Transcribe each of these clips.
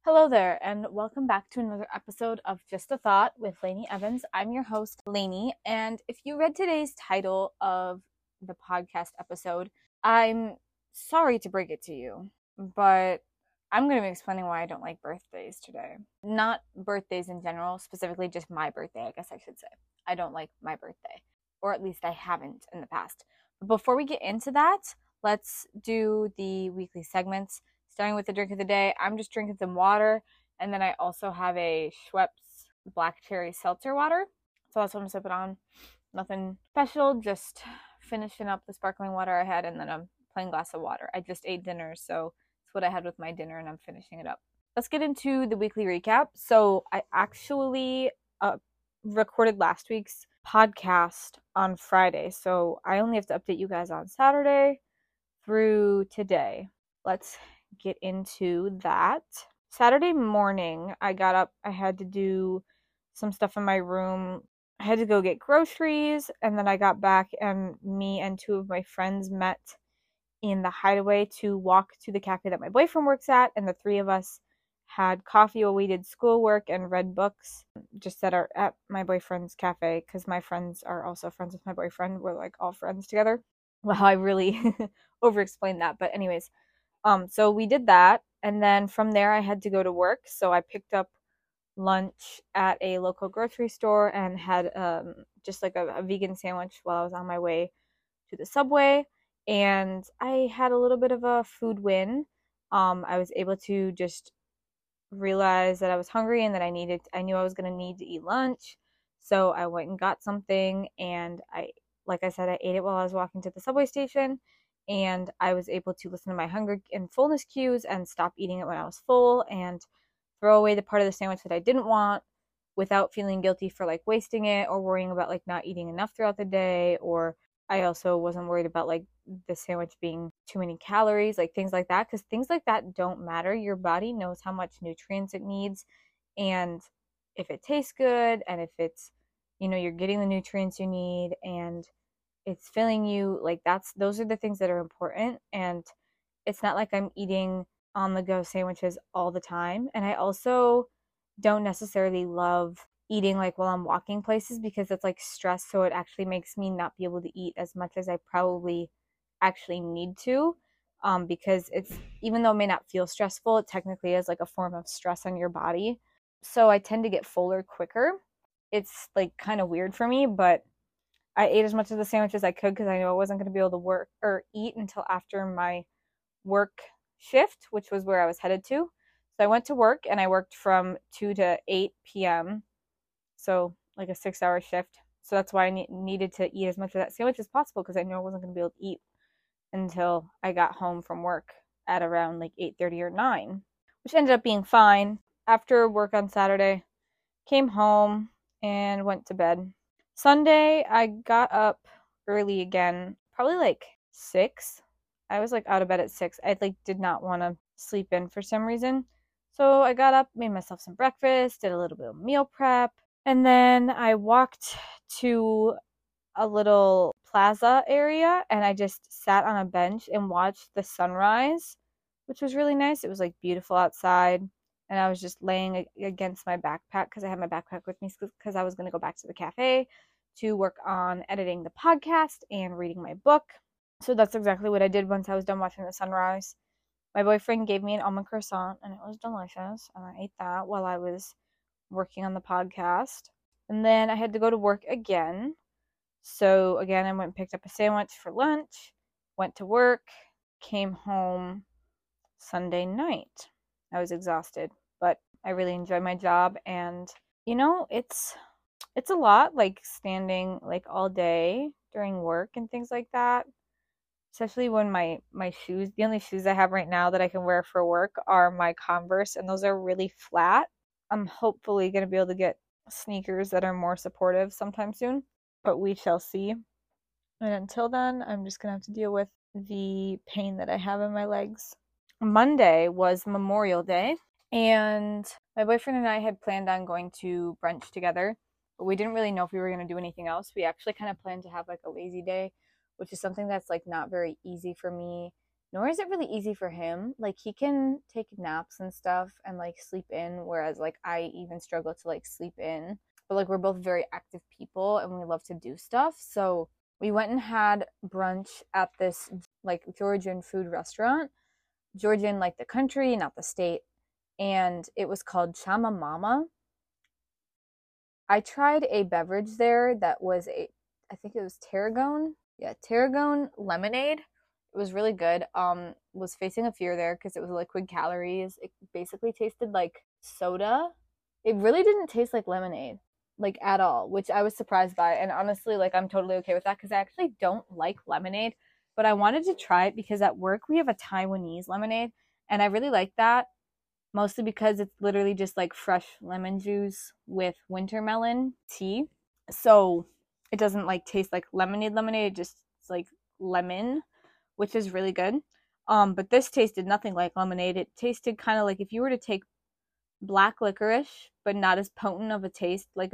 Hello there, and welcome back to another episode of Just a Thought with Lainey Evans. I'm your host, Lainey, and if you read today's title of the podcast episode, I'm sorry to break it to you, but I'm going to be explaining why I don't like birthdays today. Not birthdays in general, specifically just my birthday, I guess I should say. I don't like my birthday, or at least I haven't in the past. But before we get into that, let's do the weekly segments. Starting with the drink of the day, I'm just drinking some water, and then I also have a Schweppes black cherry seltzer water. So that's what I'm sipping on. Nothing special, just finishing up the sparkling water I had, and then a plain glass of water. I just ate dinner, so it's what I had with my dinner, and I'm finishing it up. Let's get into the weekly recap. So I actually recorded last week's podcast on Friday, so I only have to update you guys on Saturday through today. Let's get into that. Saturday morning, I got up. I had to do some stuff in my room. I had to go get groceries, and then I got back, and me and two of my friends met in the Hideaway to walk to the cafe that my boyfriend works at, and the three of us had coffee while we did schoolwork and read books just at my boyfriend's cafe, because my friends are also friends with my boyfriend. We're like all friends together. Well, I really over-explained that, but anyways, so we did that, and then from there I had to go to work, so I picked up lunch at a local grocery store and had just like a vegan sandwich while I was on my way to the subway, and I had a little bit of a food win. I was able to just realize that I was hungry and that I knew I was going to need to eat lunch, so I went and got something, and like I said, I ate it while I was walking to the subway station, and I was able to listen to my hunger and fullness cues and stop eating it when I was full and throw away the part of the sandwich that I didn't want without feeling guilty for like wasting it or worrying about like not eating enough throughout the day. Or I also wasn't worried about like the sandwich being too many calories, like things like that, because things like that don't matter. Your body knows how much nutrients it needs, and if it tastes good and if it's, you're getting the nutrients you need and it's filling you, like those are the things that are important. And it's not like I'm eating on the go sandwiches all the time. And I also don't necessarily love eating like while I'm walking places, because it's like stress, so it actually makes me not be able to eat as much as I probably actually need to, because it's, even though it may not feel stressful, it technically is like a form of stress on your body. So I tend to get fuller quicker. It's like kind of weird for me, but I ate as much of the sandwich as I could because I knew I wasn't going to be able to work or eat until after my work shift, which was where I was headed to. So I went to work, and I worked from 2 to 8 p.m. So like a 6-hour shift. So that's why I needed to eat as much of that sandwich as possible, because I knew I wasn't going to be able to eat until I got home from work at around like 8:30 or 9, which ended up being fine. After work on Saturday, came home and went to bed. Sunday, I got up early again, probably like 6. I was like out of bed at 6. I like did not want to sleep in for some reason. So I got up, made myself some breakfast, did a little bit of meal prep, and then I walked to a little plaza area, and I just sat on a bench and watched the sunrise, which was really nice. It was like beautiful outside, and I was just laying against my backpack, because I had my backpack with me, because I was going to go back to the cafe to work on editing the podcast and reading my book. So that's exactly what I did once I was done watching the sunrise. My boyfriend gave me an almond croissant, and it was delicious, and I ate that while I was working on the podcast. And then I had to go to work again. So again, I went and picked up a sandwich for lunch, went to work, came home Sunday night. I was exhausted, but I really enjoy my job, and it's a lot, like standing like all day during work and things like that. Especially when my shoes, the only shoes I have right now that I can wear for work are my Converse, and those are really flat. I'm hopefully going to be able to get sneakers that are more supportive sometime soon, but we shall see. And until then, I'm just going to have to deal with the pain that I have in my legs. Monday was Memorial Day, and my boyfriend and I had planned on going to brunch together, but we didn't really know if we were going to do anything else. We actually kind of planned to have like a lazy day, which is something that's like not very easy for me nor is it really easy for him. Like, he can take naps and stuff and like sleep in, whereas like I even struggle to like sleep in. But like, we're both very active people and we love to do stuff. So we went and had brunch at this like Georgian food restaurant. Georgian, like the country, not the state. And it was called Chama Mama. I tried a beverage there that was I think it was tarragon. Yeah, tarragon lemonade. It was really good. Was facing a fear there because it was liquid calories. It basically tasted like soda. It really didn't taste like lemonade, like at all, which I was surprised by. And honestly, like I'm totally okay with that because I actually don't like lemonade, but I wanted to try it because at work we have a Taiwanese lemonade, and I really like that mostly because it's literally just like fresh lemon juice with winter melon tea. So it doesn't like taste like lemonade. It just it's like lemon, which is really good. But this tasted nothing like lemonade. It tasted kind of like if you were to take black licorice, but not as potent of a taste, like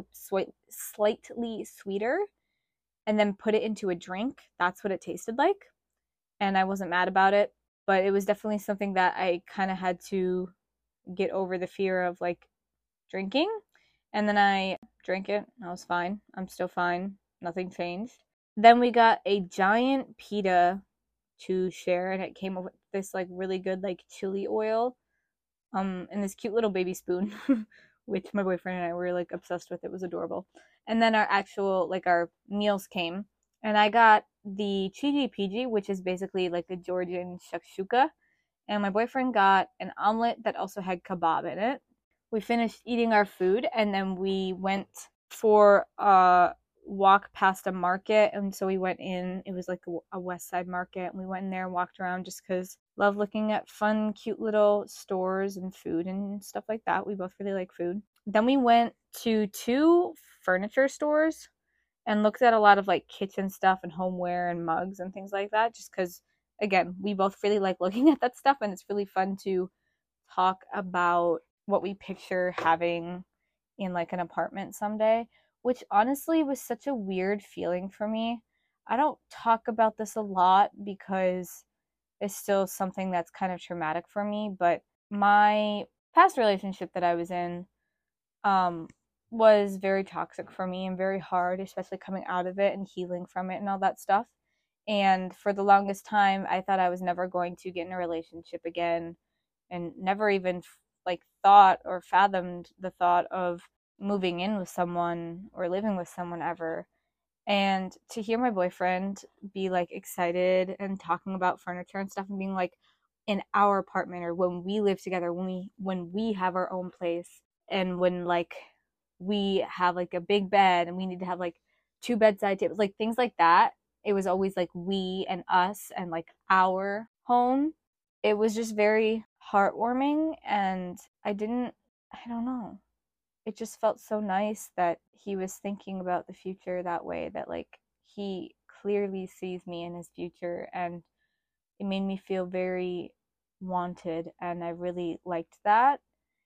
slightly sweeter, and then put it into a drink. That's what it tasted like. And I wasn't mad about it, but it was definitely something that I kind of had to get over the fear of like drinking. And then I drank it. I was fine. I'm still fine. Nothing changed. Then we got a giant pita to share, and it came with this like really good like chili oil, and this cute little baby spoon, which my boyfriend and I were like obsessed with. It was adorable. And then our actual like our meals came, and I got the chiji piji, which is basically like a Georgian shakshuka, and my boyfriend got an omelet that also had kebab in it. We finished eating our food, and then we went for a walk past a market. And so we went in, it was like a west side market, and we went in there and walked around just because love looking at fun, cute little stores and food and stuff like that. We both really like food. Then we went to 2 furniture stores and looked at a lot of like kitchen stuff and homeware and mugs and things like that, just because again, we both really like looking at that stuff, and it's really fun to talk about what we picture having in like an apartment someday, which honestly was such a weird feeling for me. I don't talk about this a lot because it's still something that's kind of traumatic for me, but my past relationship that I was in um was very toxic for me and very hard, especially coming out of it and healing from it and all that stuff. And for the longest time, I thought I was never going to get in a relationship again, and never even like thought or fathomed the thought of moving in with someone or living with someone ever. And to hear my boyfriend be like excited and talking about furniture and stuff and being like in our apartment, or when we live together, when we have our own place, and when like we have like a big bed and we need to have like 2 bedside tables, like things like that. It was always like we and us and like our home. It was just very heartwarming, and I don't know, it just felt so nice that he was thinking about the future that way, that like he clearly sees me in his future, and it made me feel very wanted, and I really liked that.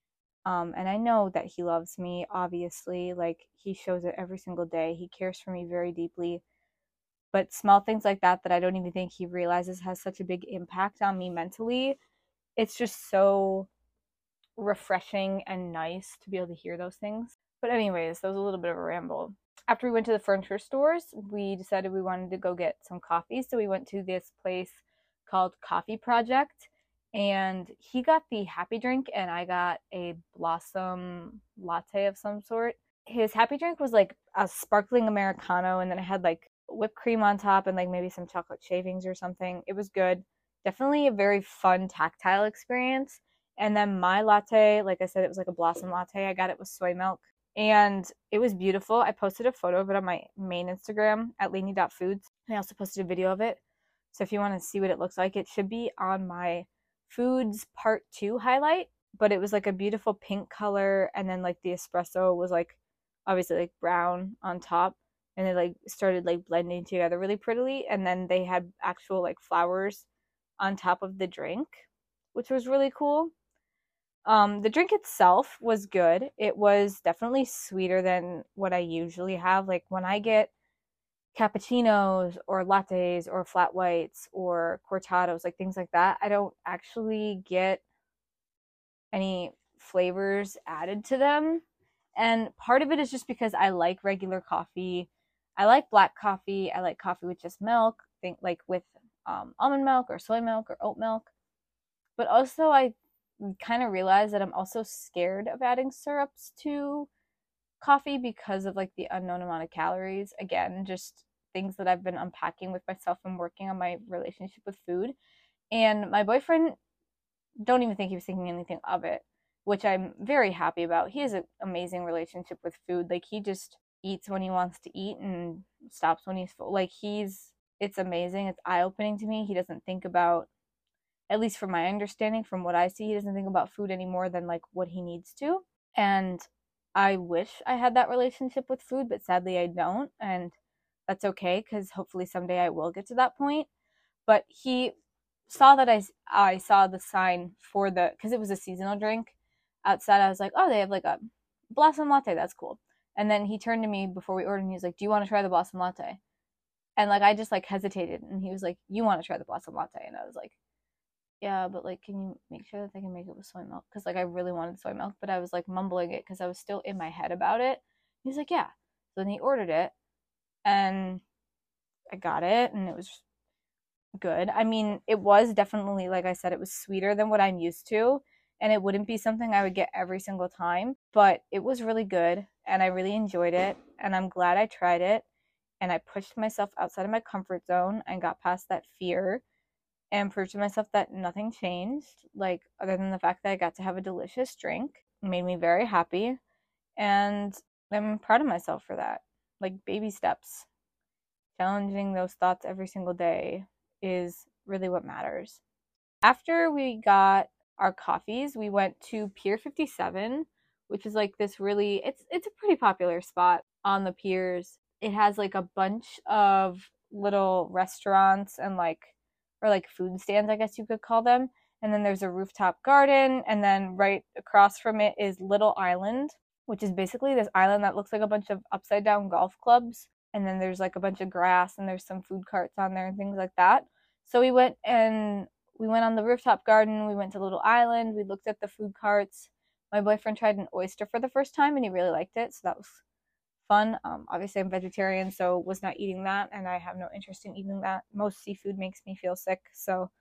And I know that he loves me, obviously, like he shows it every single day. He cares for me very deeply, but small things like that I don't even think he realizes has such a big impact on me mentally. It's just so refreshing and nice to be able to hear those things. But anyways, that was a little bit of a ramble. After we went to the furniture stores, we decided we wanted to go get some coffee. So we went to this place called Coffee Project, and he got the happy drink and I got a blossom latte of some sort. His happy drink was like a sparkling Americano, and then it had like whipped cream on top and like maybe some chocolate shavings or something. It was good. Definitely a very fun tactile experience. And then my latte, like I said, it was like a blossom latte. I got it with soy milk, and it was beautiful. I posted a photo of it on my main Instagram at lainey.foods. And I also posted a video of it. So if you want to see what it looks like, it should be on my foods part 2 highlight. But it was like a beautiful pink color, and then like the espresso was like obviously like brown on top, and it like started like blending together really prettily. And then they had actual like flowers on top of the drink, which was really cool. The drink itself was good. It was definitely sweeter than what I usually have. Like when I get cappuccinos or lattes or flat whites or cortados, like things like that. I don't actually get any flavors added to them. And part of it is just because I like regular coffee. I like black coffee. I like coffee with just milk, think like with almond milk or soy milk or oat milk. But also, I kind of realized that I'm also scared of adding syrups to coffee because of like the unknown amount of calories. Again, just things that I've been unpacking with myself and working on my relationship with food. And my boyfriend, don't even think he was thinking anything of it, which I'm very happy about. He has an amazing relationship with food. Like he just eats when he wants to eat and stops when he's full. Like it's amazing. It's eye opening to me. He doesn't think about, at least from my understanding, from what I see, he doesn't think about food any more than like what he needs to. And I wish I had that relationship with food, but sadly I don't. And that's okay because hopefully someday I will get to that point. But he saw that I saw the sign for the, because it was a seasonal drink outside. I was like, oh, they have like a blossom latte. That's cool. And then he turned to me before we ordered and he was like, do you want to try the blossom latte? And like I just like hesitated and he was like, you want to try the blossom latte? And I was like, yeah, but like, can you make sure that they can make it with soy milk? Because like I really wanted soy milk, but I was like mumbling it because I was still in my head about it. He's like, yeah. So then he ordered it and I got it and it was good. I mean, it was definitely, like I said, it was sweeter than what I'm used to. And it wouldn't be something I would get every single time, but it was really good and I really enjoyed it. And I'm glad I tried it. And I pushed myself outside of my comfort zone and got past that fear and proved to myself that nothing changed, like other than the fact that I got to have a delicious drink. It made me very happy. And I'm proud of myself for that. Like baby steps. Challenging those thoughts every single day is really what matters. After we got our coffees, we went to Pier 57, which is like this really, it's a pretty popular spot on the piers. It has like a bunch of little restaurants and like, or like food stands, I guess you could call them. And then there's a rooftop garden, and then right across from it is Little Island, which is basically this island that looks like a bunch of upside down golf clubs. And then there's like a bunch of grass and there's some food carts on there and things like that. So we went on the rooftop garden. We went to Little Island. We looked at the food carts. My boyfriend tried an oyster for the first time and he really liked it. So that was fun. Obviously, I'm vegetarian, so was not eating that. And I have no interest in eating that. Most seafood makes me feel sick. So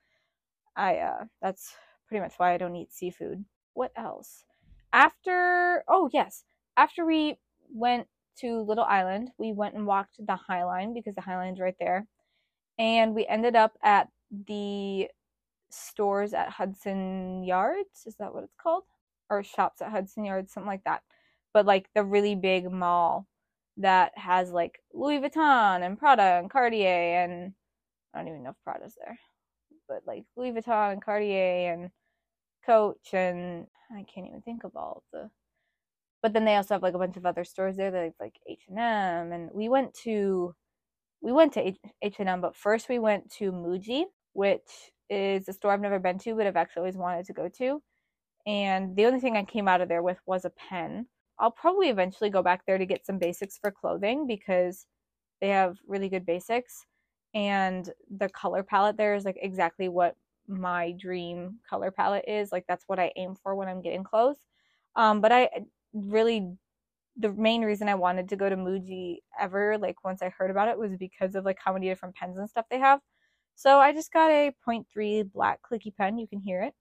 that's pretty much why I don't eat seafood. What else? After we went to Little Island, we went and walked the High Line because the High Line's right there. And we ended up at the stores at Hudson Yards. Is that what it's called? Or shops at Hudson Yards, something like that. But like the really big mall that has like Louis Vuitton and Prada and Cartier and I don't even know if Prada's there. But like Louis Vuitton and Cartier and Coach and I can't even think of all of the. But then they also have like a bunch of other stores there that have like H&M and we went to H&M, but first we went to Muji, which is a store I've never been to, but I've actually always wanted to go to. And the only thing I came out of there with was a pen. I'll probably eventually go back there to get some basics for clothing because they have really good basics. And the color palette there is like exactly what my dream color palette is. Like that's what I aim for when I'm getting clothes. But I really, the main reason I wanted to go to Muji ever, like once I heard about it, was because of like how many different pens and stuff they have. So I just got a 0.3 black clicky pen. You can hear it.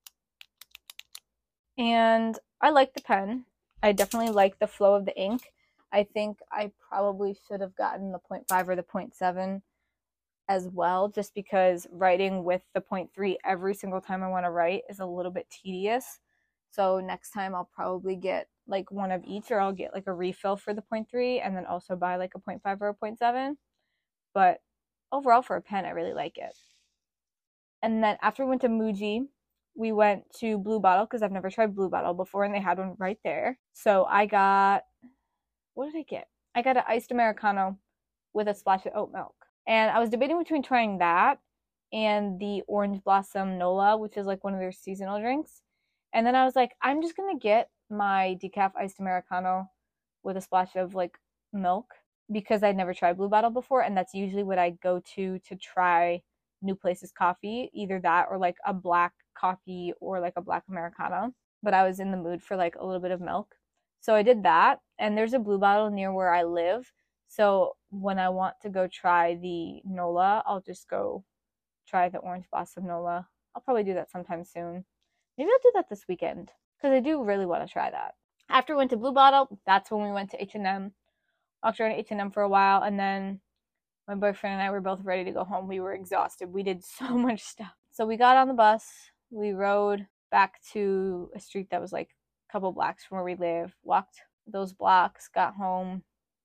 And I like the pen. I definitely like the flow of the ink. I think I probably should have gotten the 0.5 or the 0.7 as well, just because writing with the 0.3 every single time I want to write is a little bit tedious. So next time I'll probably get like one of each, or I'll get like a refill for the 0.3 and then also buy like a 0.5 or a 0.7. But overall for a pen, I really like it. And then after we went to Muji, we went to Blue Bottle because I've never tried Blue Bottle before and they had one right there. So I got, what did I get? I got an iced Americano with a splash of oat milk. And I was debating between trying that and the Orange Blossom Nola, which is like one of their seasonal drinks. And then I was like, I'm just going to get my decaf iced Americano with a splash of like milk because I'd never tried Blue Bottle before, and that's usually what I go to try new places coffee, either that or like a black coffee or like a black Americano. But I was in the mood for like a little bit of milk. So I did that, and there's a Blue Bottle near where I live. So when I want to go try the Nola, I'll just go try the Orange Blossom Nola. I'll probably do that sometime soon. Maybe I'll do that this weekend because I do really want to try that. After we went to Blue Bottle, that's when we went to H&M. Walked around H&M for a while, and then my boyfriend and I were both ready to go home. We were exhausted. We did so much stuff. So we got on the bus. We rode back to a street that was like a couple blocks from where we live. Walked those blocks, got home.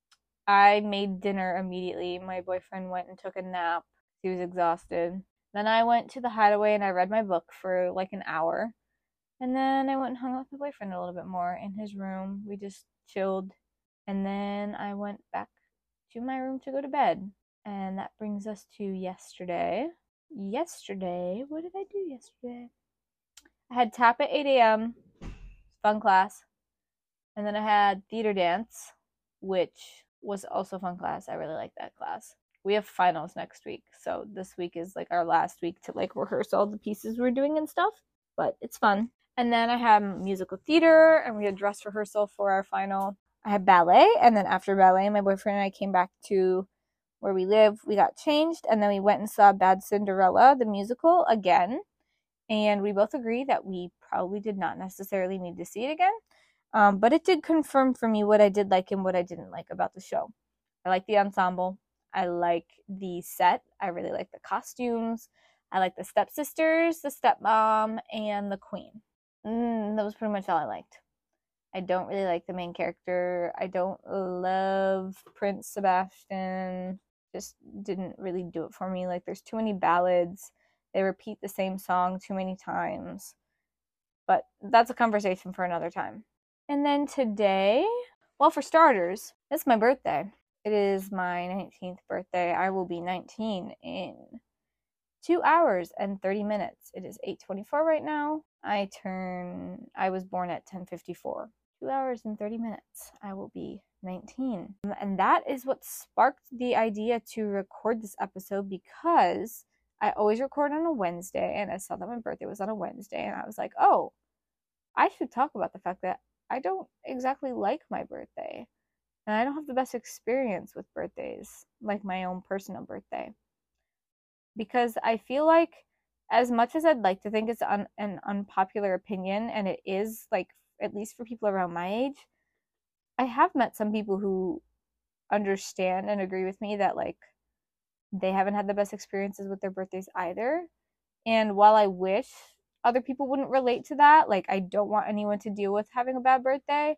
I made dinner immediately. My boyfriend went and took a nap. He was exhausted. Then I went to the Hideaway and I read my book for like an hour. And then I went and hung out with my boyfriend a little bit more in his room. We just chilled. And then I went back to my room to go to bed. And that brings us to yesterday. Yesterday, what did I do yesterday? I had tap at 8 a.m. Fun class. And then I had theater dance, which was also fun class. I really like that class. We have finals next week. So this week is like our last week to like rehearse all the pieces we're doing and stuff. But it's fun. And then I had musical theater and we had dress rehearsal for our final. I had ballet, and then after ballet, my boyfriend and I came back to where we live. We got changed, and then we went and saw Bad Cinderella, the musical, again. And we both agree that we probably did not necessarily need to see it again. But it did confirm for me what I did like and what I didn't like about the show. I like the ensemble. I like the set. I really like the costumes. I like the stepsisters, the stepmom, and the queen. That was pretty much all I liked. I don't really like the main character. I don't love Prince Sebastian. Just didn't really do it for me. Like, there's too many ballads. They repeat the same song too many times. But that's a conversation for another time. And then today, well, for starters, it's my birthday. It is my 19th birthday. I will be 19 in 2 hours and 30 minutes. It is 8:24 right now. I was born at 10:54. 2 hours and 30 minutes. I will be 19. And that is what sparked the idea to record this episode, because I always record on a Wednesday, and I saw that my birthday was on a Wednesday, and I was like, oh, I should talk about the fact that I don't exactly like my birthday. And I don't have the best experience with birthdays, like my own personal birthday. Because I feel like, as much as I'd like to think it's an unpopular opinion, and it is, like, at least for people around my age, I have met some people who understand and agree with me that, like, they haven't had the best experiences with their birthdays either. And while I wish other people wouldn't relate to that, like, I don't want anyone to deal with having a bad birthday,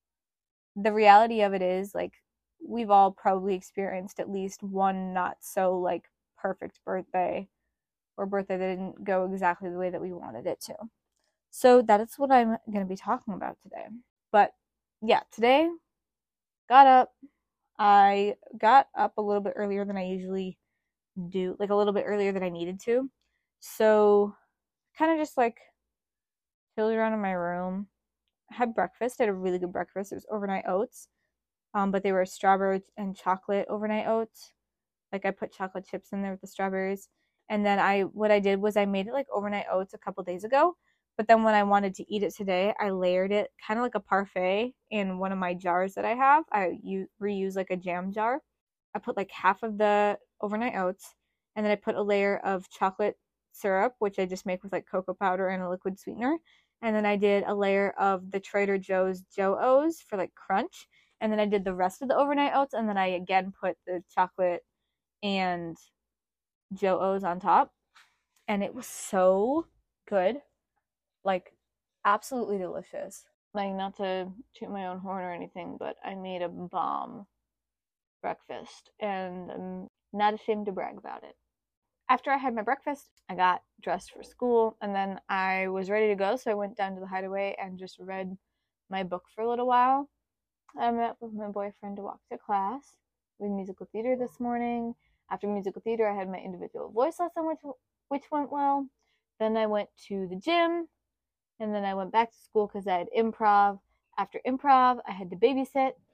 the reality of it is, like, we've all probably experienced at least one not so, like, perfect birthday, or birthday that didn't go exactly the way that we wanted it to. So that is what I'm going to be talking about today. But yeah, today, I got up a little bit earlier than I usually do, like a little bit earlier than I needed to. So kind of just like chilled around in my room. I had breakfast. I had a really good breakfast. It was overnight oats. But they were strawberry and chocolate overnight oats. Like, I put chocolate chips in there with the strawberries. And then what I did was I made it like overnight oats a couple days ago. But then when I wanted to eat it today, I layered it kind of like a parfait in one of my jars that I have. I reuse like a jam jar. I put like half of the overnight oats, and then I put a layer of chocolate syrup, which I just make with like cocoa powder and a liquid sweetener. And then I did a layer of the Trader Joe's Joe-O's for like crunch. And then I did the rest of the overnight oats, and then I again put the chocolate and Joe-O's on top. And it was so good. Like, absolutely delicious. Like, not to toot my own horn or anything, but I made a bomb breakfast, and I'm not ashamed to brag about it. After I had my breakfast, I got dressed for school, and then I was ready to go, so I went down to the Hideaway and just read my book for a little while. I met with my boyfriend to walk to class. We had musical theater this morning. After musical theater, I had my individual voice lesson, which went well. Then I went to the gym, and then I went back to school because I had improv. After improv, I had to babysit,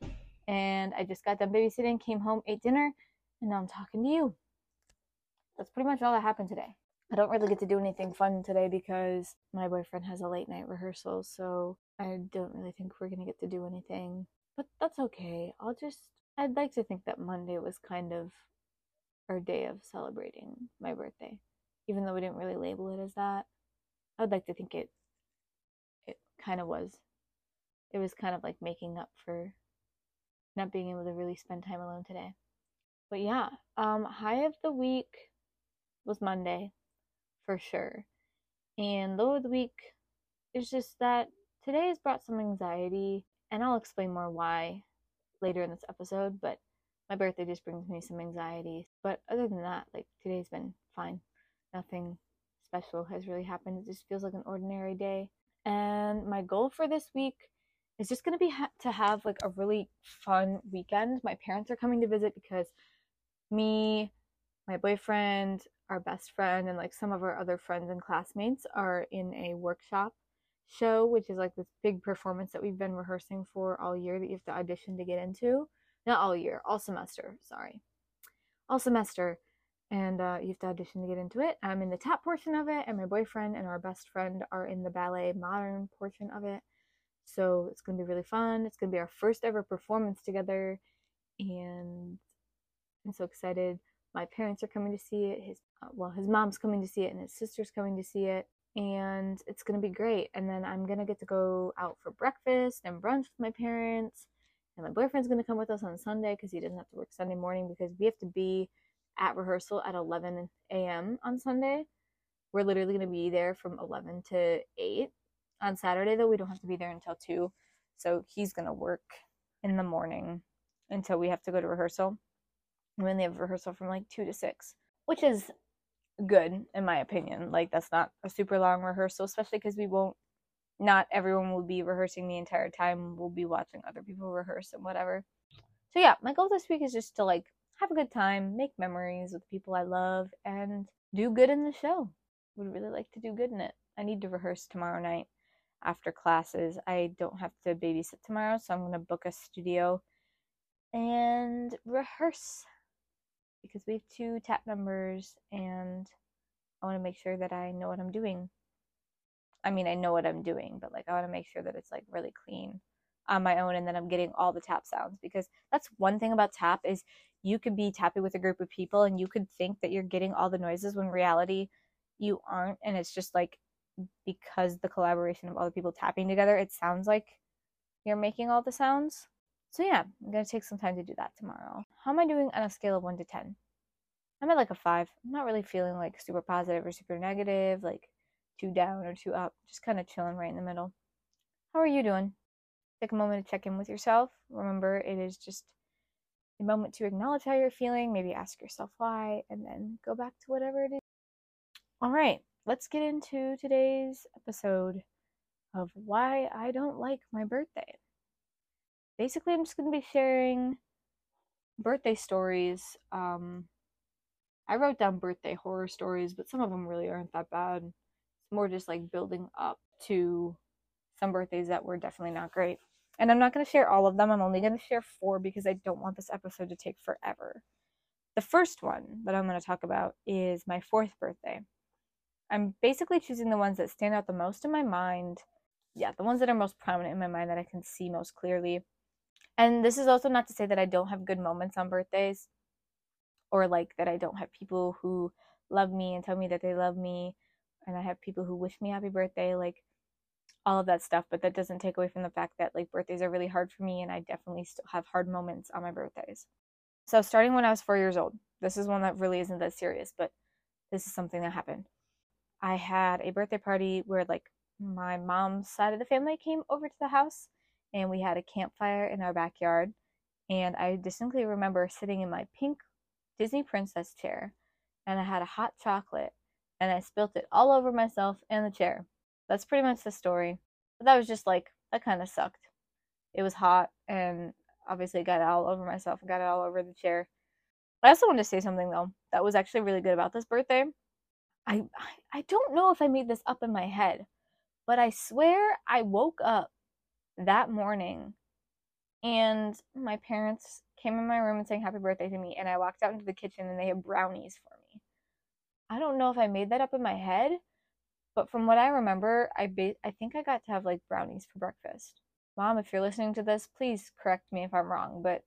and I just got done babysitting, came home, ate dinner, and now I'm talking to you. That's pretty much all that happened today. I don't really get to do anything fun today because my boyfriend has a late night rehearsal, so I don't really think we're gonna get to do anything. But that's okay. I'd like to think that Monday was kind of our day of celebrating my birthday. Even though we didn't really label it as that, I would like to think it kind of was. It was kind of like making up for not being able to really spend time alone today. But yeah, high of the week was Monday for sure. And low of the week is just that today has brought some anxiety, and I'll explain more why later in this episode, but my birthday just brings me some anxiety. But other than that, like, today's been fine. Nothing special has really happened. It just feels like an ordinary day. And my goal for this week is just going to be to have like a really fun weekend. My parents are coming to visit because me, my boyfriend, our best friend, and like some of our other friends and classmates are in a workshop show, which is like this big performance that we've been rehearsing for all year that you have to audition to get into. Not all year, all semester, sorry. All semester. And you have to audition to get into it. I'm in the tap portion of it, and my boyfriend and our best friend are in the ballet modern portion of it. So it's going to be really fun. It's going to be our first ever performance together, and I'm so excited. My parents are coming to see it. His mom's coming to see it, and his sister's coming to see it, and it's gonna be great. And then I'm gonna get to go out for breakfast and brunch with my parents, and my boyfriend's gonna come with us on Sunday because he doesn't have to work Sunday morning because we have to be at rehearsal at 11 a.m. on Sunday. We're literally gonna be there from 11 to 8. On Saturday though, we don't have to be there until 2, so he's gonna work in the morning until we have to go to rehearsal. When they have rehearsal from like 2 to 6, which is good in my opinion. Like, that's not a super long rehearsal, especially because not everyone will be rehearsing the entire time. We'll be watching other people rehearse and whatever. So yeah, my goal this week is just to like have a good time, make memories with people I love, and do good in the show. Would really like to do good in it. I need to rehearse tomorrow night after classes. I don't have to babysit tomorrow, so I'm gonna book a studio and rehearse because we have 2 tap numbers, and I want to make sure that I know what I'm doing. I mean, I know what I'm doing, but like I want to make sure that it's like really clean on my own, and then I'm getting all the tap sounds, because that's one thing about tap is you could be tapping with a group of people and you could think that you're getting all the noises when in reality you aren't, and it's just like because the collaboration of all the people tapping together, it sounds like you're making all the sounds. So yeah, I'm going to take some time to do that tomorrow. How am I doing on a scale of 1 to 10? I'm at like a 5. I'm not really feeling like super positive or super negative, like 2 down or 2 up. Just kind of chilling right in the middle. How are you doing? Take a moment to check in with yourself. Remember, it is just a moment to acknowledge how you're feeling, maybe ask yourself why, and then go back to whatever it is. All right, let's get into today's episode of why I don't like my birthday. Basically, I'm just going to be sharing birthday stories. I wrote down birthday horror stories, but some of them really aren't that bad. It's more just like building up to some birthdays that were definitely not great. And I'm not going to share all of them. I'm only going to share 4 because I don't want this episode to take forever. The first one that I'm going to talk about is my 4th birthday. I'm basically choosing the ones that stand out the most in my mind. Yeah, the ones that are most prominent in my mind that I can see most clearly. And this is also not to say that I don't have good moments on birthdays, or like that I don't have people who love me and tell me that they love me, and I have people who wish me happy birthday, like all of that stuff. But that doesn't take away from the fact that like birthdays are really hard for me, and I definitely still have hard moments on my birthdays. So starting when I was 4 years old, this is one that really isn't that serious, but this is something that happened. I had a birthday party where like my mom's side of the family came over to the house, and we had a campfire in our backyard. And I distinctly remember sitting in my pink Disney princess chair, and I had a hot chocolate, and I spilt it all over myself and the chair. That's pretty much the story. But that was just like, that kind of sucked. It was hot, and obviously got it all over myself and got it all over the chair. I also wanted to say something though that was actually really good about this birthday. I don't know if I made this up in my head, but I swear I woke up that morning And my parents came in my room and sang happy birthday to me, and I walked out into the kitchen and they had brownies for me. I don't know if I made that up in my head, but from what I remember, I think I got to have like brownies for breakfast. Mom, if you're listening to this, please correct me if I'm wrong, but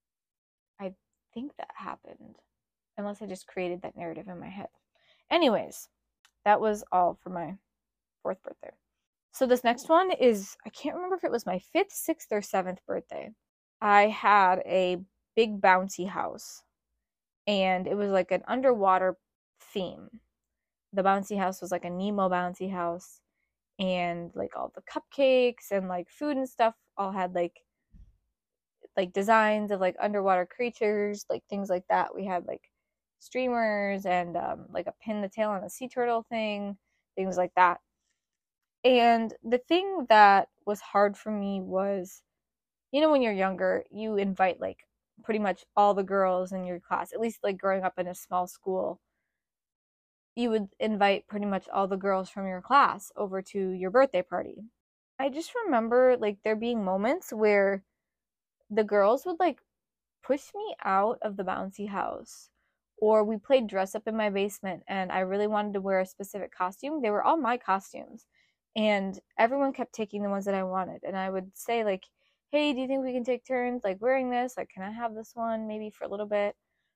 I think that happened. Unless I just created that narrative in my head. Anyways, that was all for my 4th birthday. So this next one is, I can't remember if it was my 5th, 6th, or 7th birthday. I had a big bouncy house, and it was like an underwater theme. The bouncy house was like a Nemo bouncy house, and like all the cupcakes and like food and stuff all had like designs of like underwater creatures, like things like that. We had like streamers and like a pin the tail on a sea turtle thing, things like that. And the thing that was hard for me was, when you're younger, you invite like pretty much all the girls in your class, at least like growing up in a small school, you would invite pretty much all the girls from your class over to your birthday party. I just remember like there being moments where the girls would like push me out of the bouncy house, or we played dress up in my basement and I really wanted to wear a specific costume. They were all my costumes, and everyone kept taking the ones that I wanted, and I would say like, hey, do you think we can take turns like wearing this? Like, can I have this one maybe for a little bit?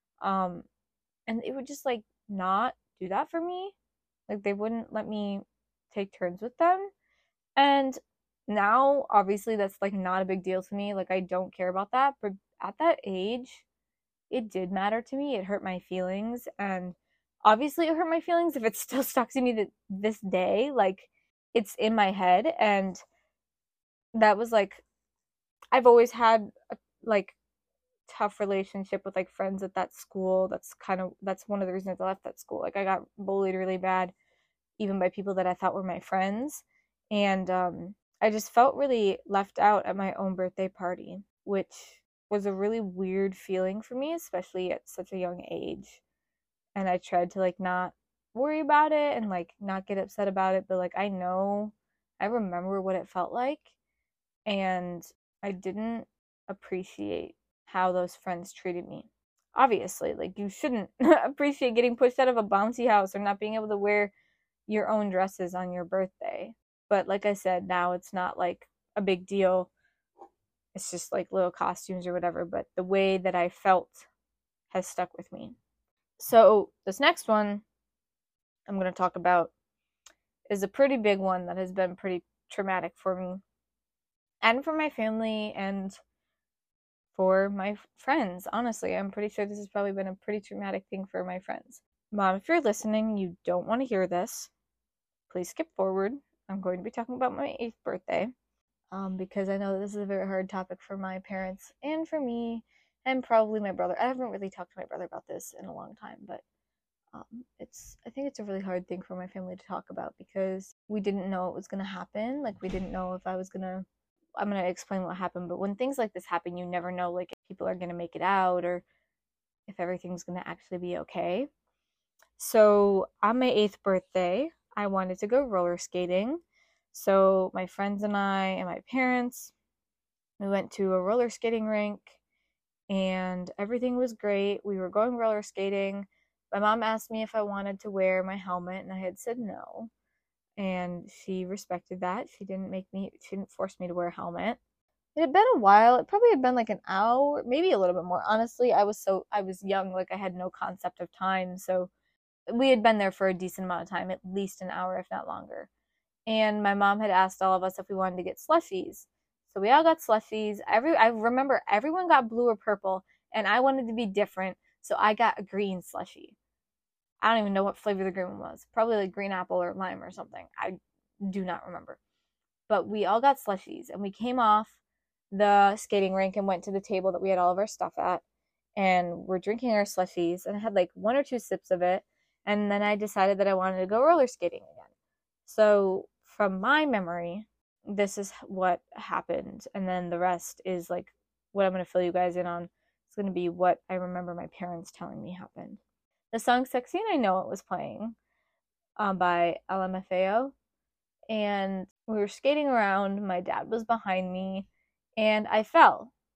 And it would just like not do that for me. Like, they wouldn't let me take turns with them. And now obviously that's like not a big deal to me. Like, I don't care about that, but at that age it did matter to me. It hurt my feelings, and obviously it hurt my feelings if it's still stuck to me to this day. Like, it's in my head, and that was like, I've always had a like tough relationship with like friends at that school. That's one of the reasons I left that school. Like, I got bullied really bad, even by people that I thought were my friends, and I just felt really left out at my own birthday party, which was a really weird feeling for me, especially at such a young age. And I tried to like not worry about it and like not get upset about it, but like I remember what it felt like, and I didn't appreciate how those friends treated me. Obviously, like, you shouldn't appreciate getting pushed out of a bouncy house or not being able to wear your own dresses on your birthday. But like I said, now it's not like a big deal. It's just like little costumes or whatever, but the way that I felt has stuck with me. So this next one I'm going to talk about is a pretty big one that has been pretty traumatic for me and for my family and for my friends. Honestly, I'm pretty sure this has probably been a pretty traumatic thing for my friends. Mom, if you're listening, you don't want to hear this, please skip forward. I'm going to be talking about my 8th birthday, because I know this is a very hard topic for my parents and for me, and probably my brother. I haven't really talked to my brother about this in a long time, but I think it's a really hard thing for my family to talk about because we didn't know it was going to happen. Like, we didn't know if I'm going to explain what happened, but when things like this happen, you never know, like, if people are going to make it out or if everything's going to actually be okay. So on my 8th birthday, I wanted to go roller skating. So my friends and I and my parents, we went to a roller skating rink, and everything was great. We were going roller skating. My mom asked me if I wanted to wear my helmet, and I had said no. And she respected that. She didn't force me to wear a helmet. It had been a while. It probably had been like an hour, maybe a little bit more. Honestly, I was young, like I had no concept of time. So we had been there for a decent amount of time, at least an hour, if not longer. And my mom had asked all of us if we wanted to get slushies. So we all got slushies. I remember everyone got blue or purple, and I wanted to be different, so I got a green slushie. I don't even know what flavor the green one was. Probably like green apple or lime or something. I do not remember. But we all got slushies, and we came off the skating rink and went to the table that we had all of our stuff at, and we're drinking our slushies, and I had like 1 or 2 sips of it, and then I decided that I wanted to go roller skating again. So from my memory, this is what happened, and then the rest is like what I'm going to fill you guys in on. It's going to be what I remember my parents telling me happened. The song Sexy and I Know It was playing, by LMFAO, and we were skating around. My dad was behind me, and I fell.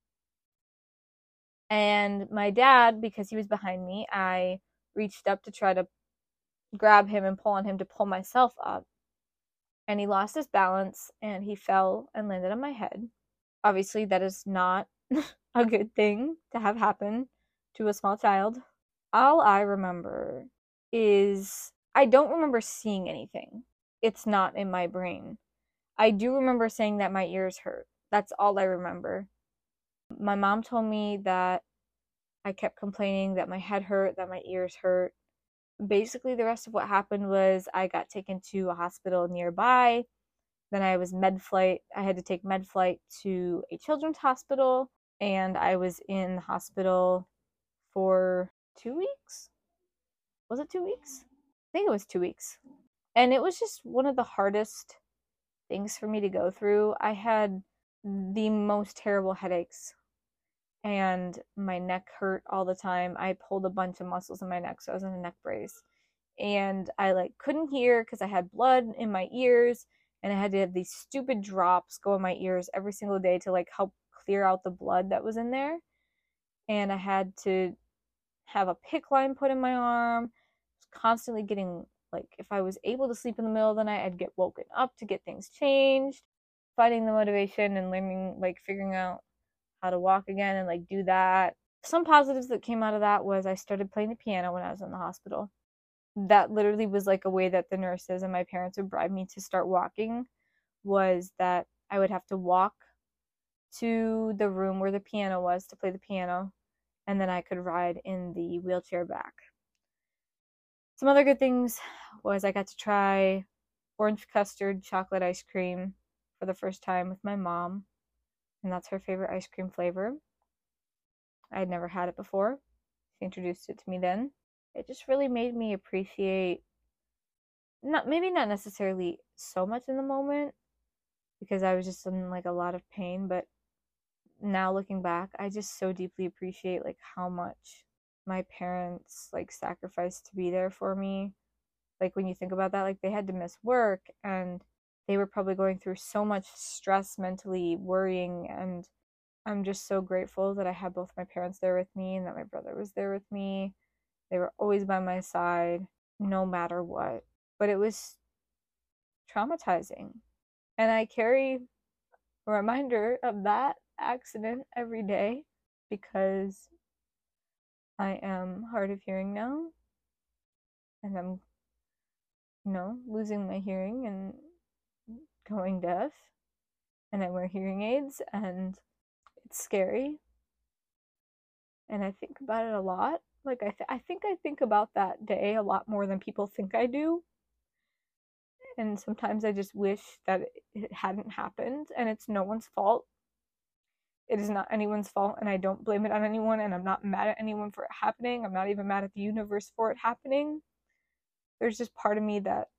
And my dad, because he was behind me, I reached up to try to grab him and pull on him to pull myself up. And he lost his balance and he fell and landed on my head. Obviously, that is not a good thing to have happen to a small child. All I remember is I don't remember seeing anything. It's not in my brain. I do remember saying that my ears hurt. That's all I remember. My mom told me that I kept complaining that my head hurt, that my ears hurt. Basically, the rest of what happened was I got taken to a hospital nearby. Then I was med flight. I had to take med flight to a children's hospital, and I was in the hospital for 2 weeks. Was it 2 weeks? I think it was 2 weeks. And it was just one of the hardest things for me to go through. I had the most terrible headaches, and my neck hurt all the time. I pulled a bunch of muscles in my neck, so I was in a neck brace. And I couldn't hear because I had blood in my ears, and I had to have these stupid drops go in my ears every single day to help clear out the blood that was in there. And I had to have a PICC line put in my arm. I was constantly getting, if I was able to sleep in the middle of the night, I'd get woken up to get things changed. Finding the motivation and learning, figuring out how to walk again and do that. Some positives that came out of that was I started playing the piano when I was in the hospital. That literally was a way that the nurses and my parents would bribe me to start walking, was that I would have to walk to the room where the piano was to play the piano, and then I could ride in the wheelchair back. Some other good things was I got to try orange custard chocolate ice cream for the first time with my mom, and that's her favorite ice cream flavor. I had never had it before. She introduced it to me then. It just really made me appreciate, maybe not necessarily so much in the moment, because I was just in a lot of pain, but now looking back, I just so deeply appreciate how much my parents sacrificed to be there for me. When you think about that, they had to miss work, and they were probably going through so much stress mentally, worrying, and I'm just so grateful that I had both my parents there with me and that my brother was there with me. They were always by my side, no matter what. But it was traumatizing. And I carry a reminder of that accident every day because I am hard of hearing now. And I'm, losing my hearing and going deaf. And I wear hearing aids, and it's scary. And I think about it a lot. I think about that day a lot more than people think I do. And sometimes I just wish that it hadn't happened, and it's no one's fault. It is not anyone's fault, and I don't blame it on anyone, and I'm not mad at anyone for it happening. I'm not even mad at the universe for it happening. There's just part of me that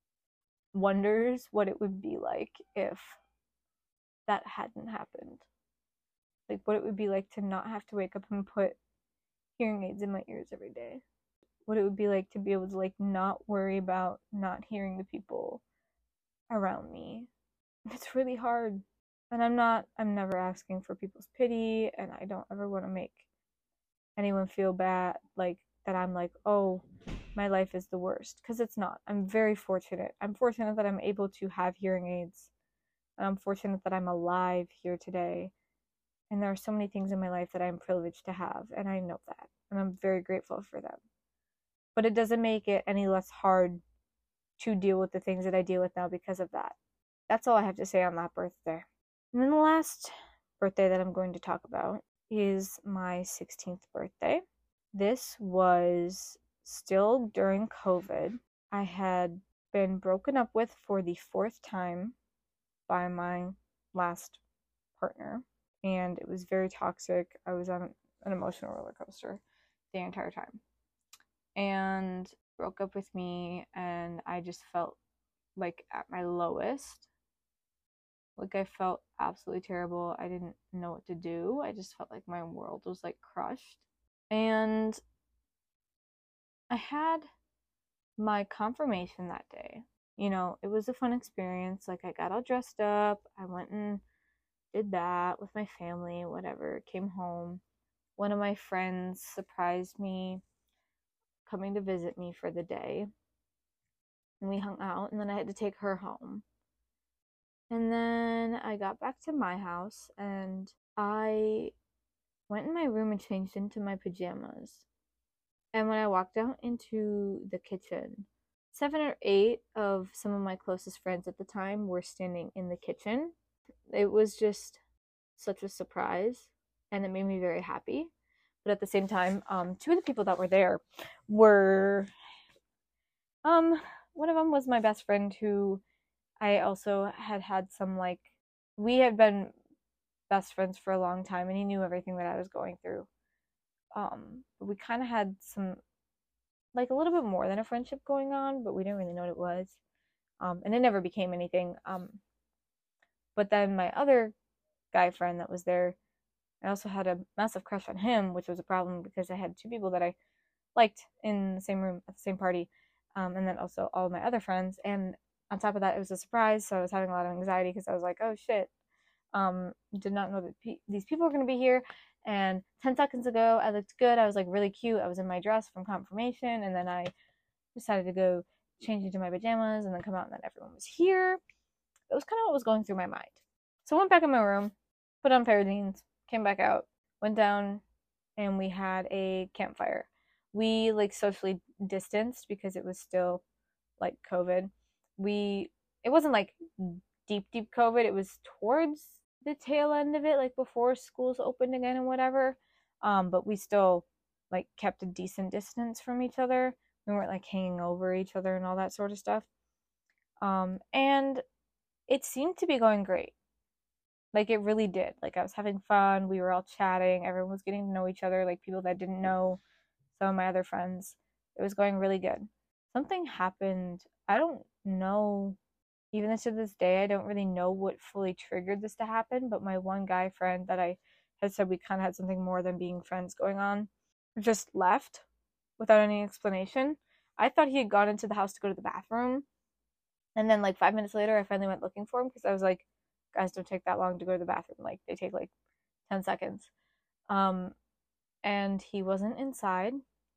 wonders what it would be like if that hadn't happened. What it would be like to not have to wake up and put hearing aids in my ears every day. What it would be like to be able to not worry about not hearing the people around me. It's really hard. And I'm never asking for people's pity, and I don't ever want to make anyone feel bad, that I'm oh, my life is the worst, because it's not. I'm very fortunate. I'm fortunate that I'm able to have hearing aids, and I'm fortunate that I'm alive here today. And there are so many things in my life that I'm privileged to have, and I know that, and I'm very grateful for them. But it doesn't make it any less hard to deal with the things that I deal with now because of that. That's all I have to say on that birthday. And then the last birthday that I'm going to talk about is my 16th birthday. This was still during COVID. I had been broken up with for the 4th time by my last partner, and it was very toxic. I was on an emotional roller coaster the entire time. And broke up with me, and I just felt at my lowest. I felt absolutely terrible. I didn't know what to do. I just felt like my world was crushed. And I had my confirmation that day. It was a fun experience. I got all dressed up. I went and did that with my family, whatever. Came home, one of my friends surprised me coming to visit me for the day. And we hung out, and then I had to take her home. And then I got back to my house, and I went in my room and changed into my pajamas. And when I walked out into the kitchen, 7 or 8 of some of my closest friends at the time were standing in the kitchen. It was just such a surprise, and it made me very happy. But at the same time, 2 of the people that were there were, one of them was my best friend, who I also had some, like, we had been best friends for a long time, and he knew everything that I was going through. But we kind of had some, like, a little bit more than a friendship going on, but we didn't really know what it was. And it never became anything. But then my other guy friend that was there, I also had a massive crush on him, which was a problem because I had 2 people that I liked in the same room at the same party, and then also all of my other friends. And on top of that, it was a surprise, so I was having a lot of anxiety because I was like, oh shit, did not know that these people were going to be here. And 10 seconds ago, I looked good. I was like really cute. I was in my dress from confirmation, and then I decided to go change into my pajamas and then come out, and then everyone was here. It was kind of what was going through my mind. So I went back in my room, put on a pair of jeans, came back out, went down, and we had a campfire. We like socially distanced because it was still like COVID. It wasn't like deep COVID. It was towards the tail end of it, like before schools opened again and whatever. But we still like kept a decent distance from each other. We weren't like hanging over each other and all that sort of stuff. And it seemed to be going great. Like it really did. Like I was having fun. We were all chatting. Everyone was getting to know each other, like people that didn't know some of my other friends. It was going really good. Something happened. I don't know. Even to this day, I don't really know what fully triggered this to happen, but my one guy friend that I had said we kind of had something more than being friends going on just left without any explanation. I thought he had gone into the house to go to the bathroom. And then like 5 minutes later, I finally went looking for him because I was like, guys don't take that long to go to the bathroom. Like they take like 10 seconds. And he wasn't inside.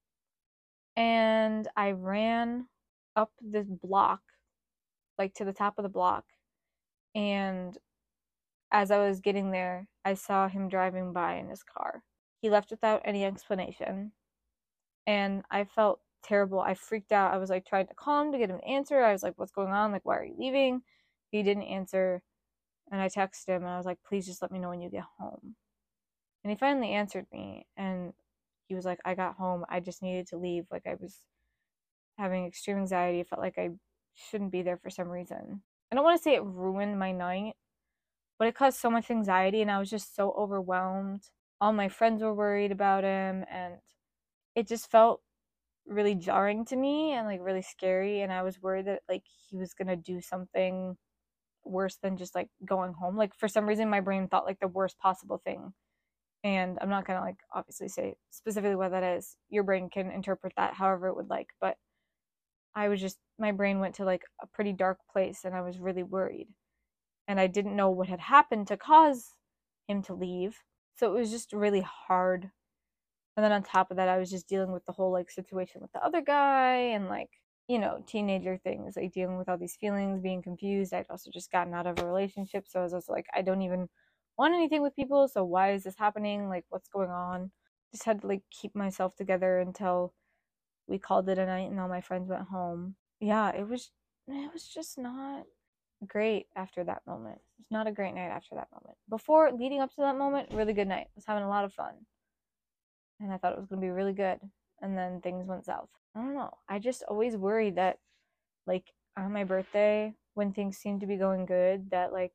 And I ran up this block, like to the top of the block. And as I was getting there, I saw him driving by in his car. He left without any explanation. And I felt terrible. I freaked out. I was like trying to call him to get him an answer. I was like, what's going on? Like, why are you leaving? He didn't answer. And I texted him and I was like, please just let me know when you get home. And he finally answered me and he was like, I got home. I just needed to leave. Like I was having extreme anxiety. I felt like I shouldn't be there for some reason. I don't want to say it ruined my night, but it caused so much anxiety and I was just so overwhelmed. All my friends were worried about him and it just felt really jarring to me and like really scary, and I was worried that like he was gonna do something worse than just like going home. Like for some reason my brain thought like the worst possible thing, and I'm not gonna like obviously say specifically what that is. Your brain can interpret that however it would like, but I was just, my brain went to like a pretty dark place and I was really worried, and I didn't know what had happened to cause him to leave, so it was just really hard. And then on top of that, I was just dealing with the whole like situation with the other guy and like, you know, teenager things, like dealing with all these feelings, being confused. I'd also just gotten out of a relationship. So I was also like, I don't even want anything with people. So why is this happening? Like, what's going on? Just had to like keep myself together until we called it a night and all my friends went home. Yeah, it was just not great after that moment. It was not a great night after that moment. Before, leading up to that moment, really good night. I was having a lot of fun. And I thought it was going to be really good. And then things went south. I don't know. I just always worry that, like, on my birthday, when things seem to be going good, that, like,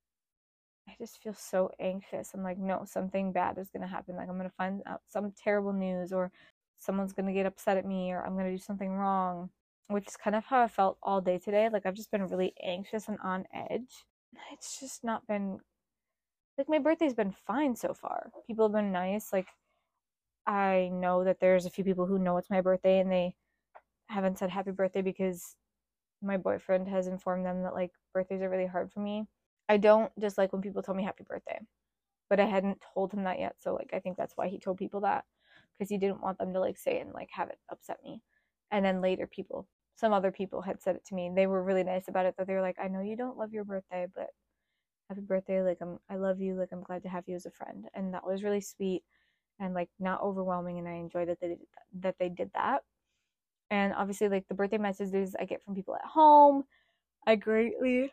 I just feel so anxious. I'm like, no, something bad is going to happen. Like, I'm going to find out some terrible news, or someone's going to get upset at me, or I'm going to do something wrong, which is kind of how I felt all day today. Like, I've just been really anxious and on edge. It's just not been, like, my birthday's been fine so far. People have been nice. Like, I know that there's a few people who know it's my birthday and they haven't said happy birthday because my boyfriend has informed them that like birthdays are really hard for me. I don't dislike when people tell me happy birthday. but I hadn't told him that yet. So like, I think that's why he told people that, because he didn't want them to like say it and like have it upset me. And then later some other people had said it to me, and they were really nice about it, that they were like, I know you don't love your birthday, but happy birthday, like I love you, like I'm glad to have you as a friend. And that was really sweet and like not overwhelming, and I enjoyed that they did that. And obviously like the birthday messages I get from people at home, I greatly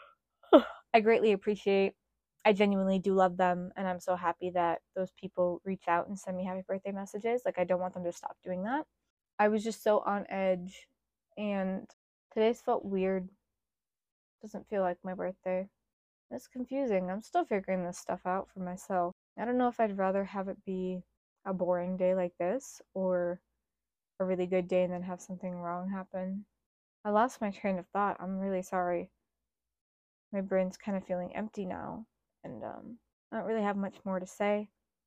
appreciate. I genuinely do love them, and I'm so happy that those people reach out and send me happy birthday messages. Like, I don't want them to stop doing that. I was just so on edge, and today's felt weird. Doesn't feel like my birthday. It's confusing. I'm still figuring this stuff out for myself. I don't know if I'd rather have it be a boring day like this, or a really good day and then have something wrong happen. I lost my train of thought. I'm really sorry. My brain's kind of feeling empty now, and I don't really have much more to say.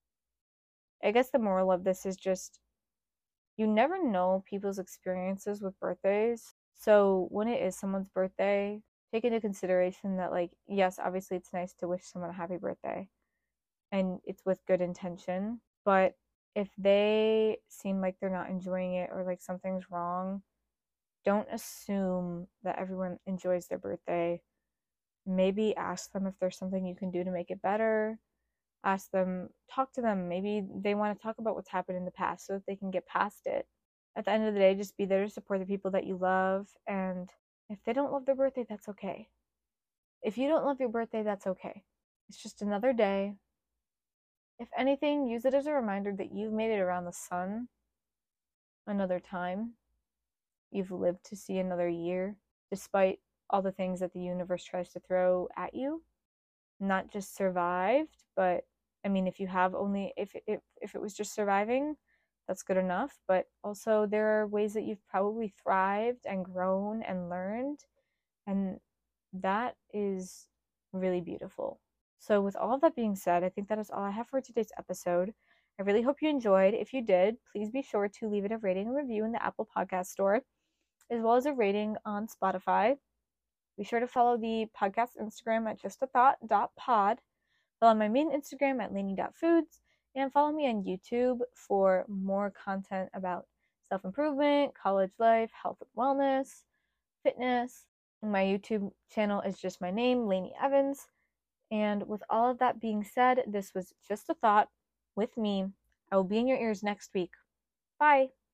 I guess the moral of this is just, you never know people's experiences with birthdays. So when it is someone's birthday, take into consideration that, like, yes, obviously it's nice to wish someone a happy birthday, and it's with good intention, but if they seem like they're not enjoying it, or like something's wrong, don't assume that everyone enjoys their birthday. Maybe ask them if there's something you can do to make it better. Ask them, talk to them. Maybe they want to talk about what's happened in the past so that they can get past it. At the end of the day, just be there to support the people that you love. And if they don't love their birthday, that's okay. If you don't love your birthday, that's okay. It's just another day. If anything, use it as a reminder that you've made it around the sun another time. You've lived to see another year, despite all the things that the universe tries to throw at you. Not just survived, but I mean, if you have only, if it was just surviving, that's good enough. But also, there are ways that you've probably thrived and grown and learned, and that is really beautiful. So with all of that being said, I think that is all I have for today's episode. I really hope you enjoyed. If you did, please be sure to leave it a rating and review in the Apple Podcast Store, as well as a rating on Spotify. Be sure to follow the podcast Instagram at justathought.pod. Follow my main Instagram at lainey.foods, and follow me on YouTube for more content about self-improvement, college life, health and wellness, fitness. My YouTube channel is just my name, Lainey Evans. And with all of that being said, this was Just a Thought with me. I will be in your ears next week. Bye.